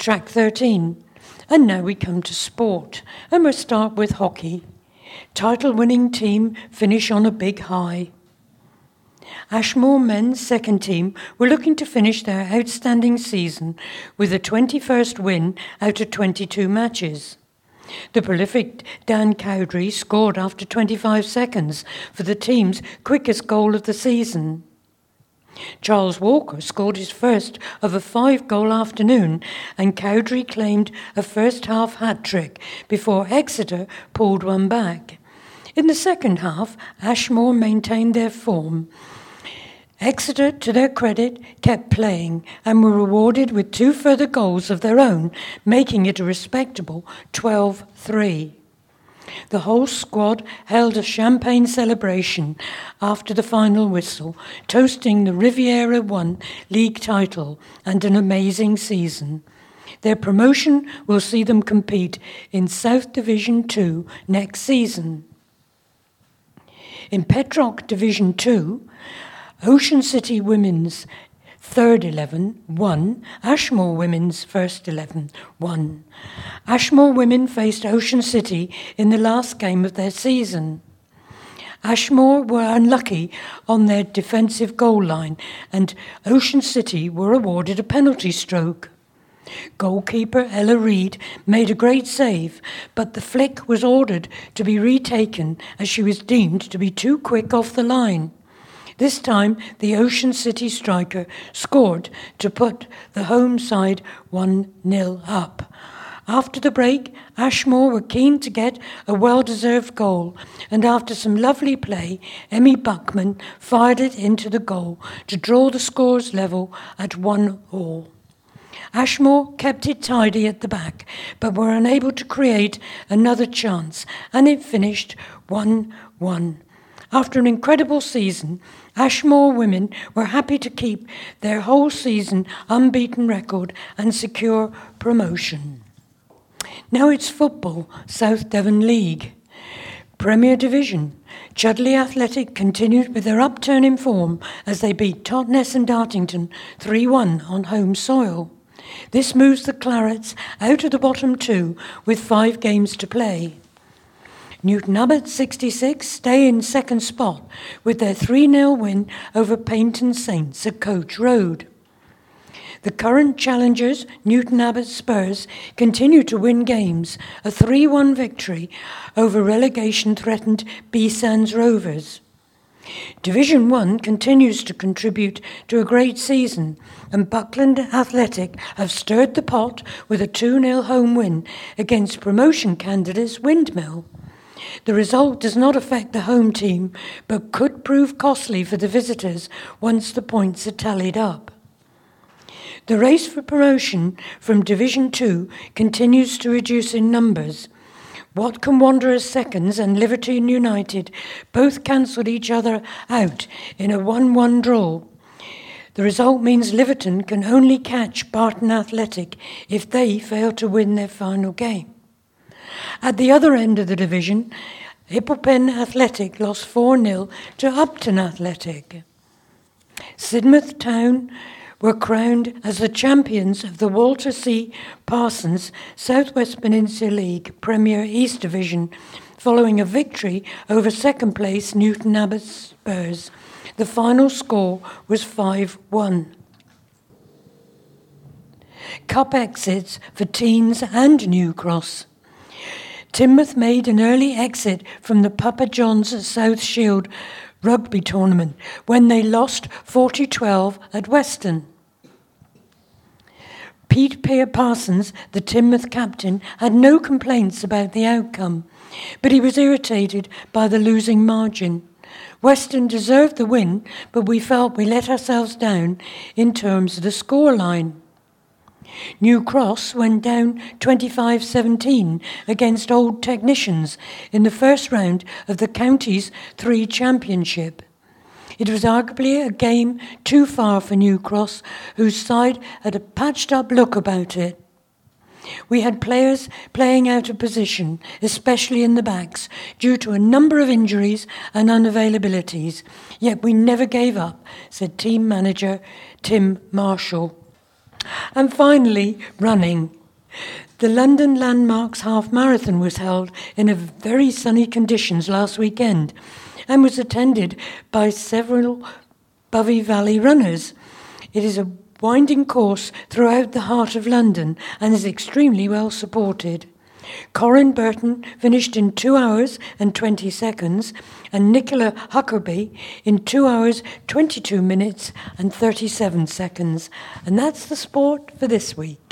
Track 13. And now we come to sport, and we'll start with hockey. Title-winning team finish on a big high. Ashmore men's second team were looking to finish their outstanding season with a 21st win out of 22 matches. The prolific Dan Cowdrey scored after 25 seconds for the team's quickest goal of the season. Charles Walker scored his first of a 5-goal afternoon, and Cowdrey claimed a first-half hat-trick before Exeter pulled one back. In the second half, Ashmore maintained their form. Exeter, to their credit, kept playing and were rewarded with 2 further goals of their own, making it a respectable 12-3. The whole squad held a champagne celebration after the final whistle, toasting the Riviera 1 league title and an amazing season. Their promotion will see them compete in South Division 2 next season. In Petrock Division 2, Ocean City Women's third 11 won, Ashmore Women's first 11 won. Ashmore women faced Ocean City in the last game of their season. Ashmore were unlucky on their defensive goal line, and Ocean City were awarded a penalty stroke. Goalkeeper Ella Reid made a great save, but the flick was ordered to be retaken as she was deemed to be too quick off the line. This time, the Ocean City striker scored to put the home side 1-0 up. After the break, Ashmore were keen to get a well-deserved goal, and after some lovely play, Emmy Buckman fired it into the goal to draw the scores level at 1-1. Ashmore kept it tidy at the back, but were unable to create another chance, and it finished 1-1. After an incredible season, Ashmore women were happy to keep their whole season unbeaten record and secure promotion. Now it's football, South Devon League. Premier Division. Chudley Athletic continued with their upturn in form as they beat Totnes and Dartington 3-1 on home soil. This moves the Clarets out of the bottom 2 with 5 games to play. Newton Abbot 66 stay in second spot with their 3-0 win over Paynton Saints at Coach Road. The current challengers, Newton Abbot Spurs, continue to win games, a 3-1 victory over relegation-threatened B Sands Rovers. Division 1 continues to contribute to a great season, and Buckland Athletic have stirred the pot with a 2-0 home win against promotion candidates Windmill. The result does not affect the home team, but could prove costly for the visitors once the points are tallied up. The race for promotion from Division 2 continues to reduce in numbers. Watcombe Wanderers seconds and Liverton United both cancelled each other out in a 1-1 draw. The result means Liverton can only catch Barton Athletic if they fail to win their final game. At the other end of the division, Hippelpen Athletic lost 4-0 to Upton Athletic. Sidmouth Town were crowned as the champions of the Walter C. Parsons South West Peninsula League Premier East Division following a victory over second place Newton Abbot Spurs. The final score was 5-1. Cup exits for Teens and New Cross. Teignmouth made an early exit from the Papa John's South Shield rugby tournament when they lost 40-12 at Weston. Pete Parsons, the Teignmouth captain, had no complaints about the outcome, but he was irritated by the losing margin. Weston deserved the win, but we felt we let ourselves down in terms of the scoreline. New Cross went down 25-17 against Old Technicians in the first round of the county's 3 championship. It was arguably a game too far for New Cross, whose side had a patched-up look about it. We had players playing out of position, especially in the backs, due to a number of injuries and unavailabilities, yet we never gave up, said team manager Tim Marshall. And finally, running. The London Landmarks Half Marathon was held in a very sunny conditions last weekend and was attended by several Bovey Valley runners. It is a winding course throughout the heart of London and is extremely well supported. Corin Burton finished in 2 hours and 20 seconds and Nicola Huckerby in 2 hours, 22 minutes and 37 seconds. And that's the sport for this week.